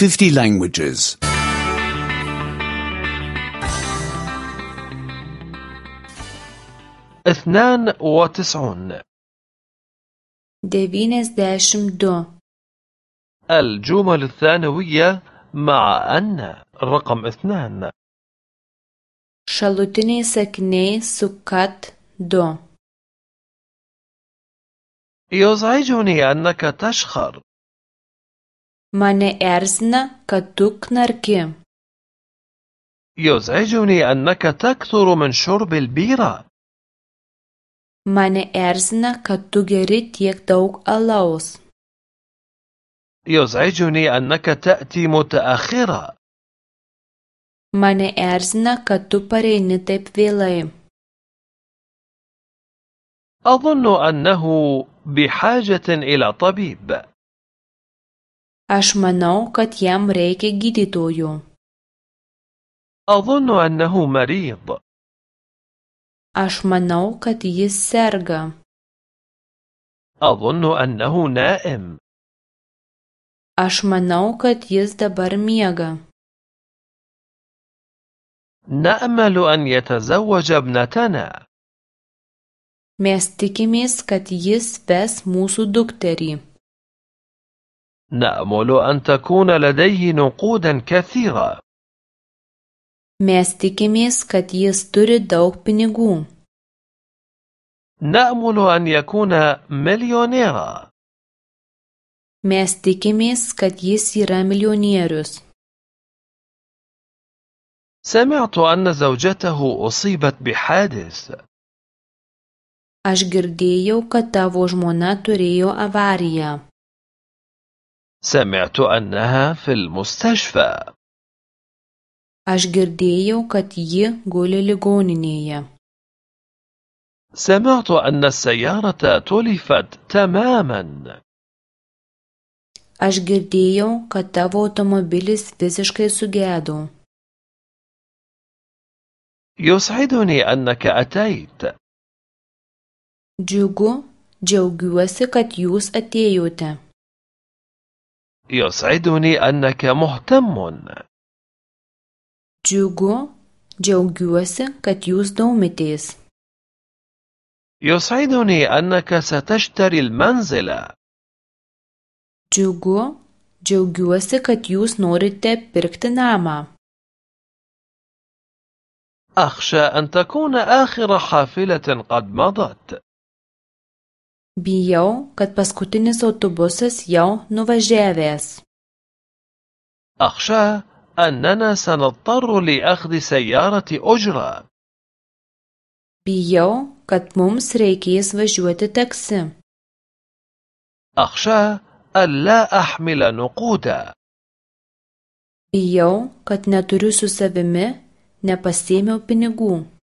50 languages. 92 92 الجمل الثانوية مع أن رقم 2 šalutiniai sakiniai su kad 2 يزعجني أنك تشخر. mane erzina kad tu knarki يزعجني أنك تكثر من شرب البيرة. mane erzina kad tu geri tiek daug alaus يزعجني أنك تأتي متأخرة. mane erzina kad tu pareini taip vėlai أظن أنه بحاجة إلى طبيب. aš manau kad jam reikia gydytojų أظن أنه مريض. aš manau kad jis serga أظن أنه نائم. aš manau kad jis dabar miega نأمل أن يتزوج ابنتنا. mes tikimės kad jis ves mūsų dukterį نأمل أن تكون لديه نقودا كثيرة. mes tikimės kad jis turi daug pinigų نأمل أن يكون مليونيرا. mes tikimės kad jis yra milijonierius سمعت أن زوجته أصيبت بحادث. aš girdėjau kad tavo žmona turėjo avariją سمعت أنها في المستشفى. aš girdėjau kad ji guli ligoninėje سمعت أن السيارة تلفت تماما. aš girdėjau kad tavo automobilis visiškai sugedo يسعدني أنك أتيت. džiaugiuosi kad jūs atėjote يسعدني أنك مهتم. džiaugiuosi kad jūs domitės يسعدني أنك ستشتري المنزل. džiaugiuosi kad jūs norite pirkti namą أخشى أن تكون آخر حافلة قد مضت. bijau kad paskutinis autobusas jau nuvažiavęs أخشى أننا سنضطر لأخذ سيارة أجرة. bijau kad mums reikės važiuoti taksi أخشى ألا أحمل نقودا. bijau kad neturiu su savimi nepasiėmiau pinigų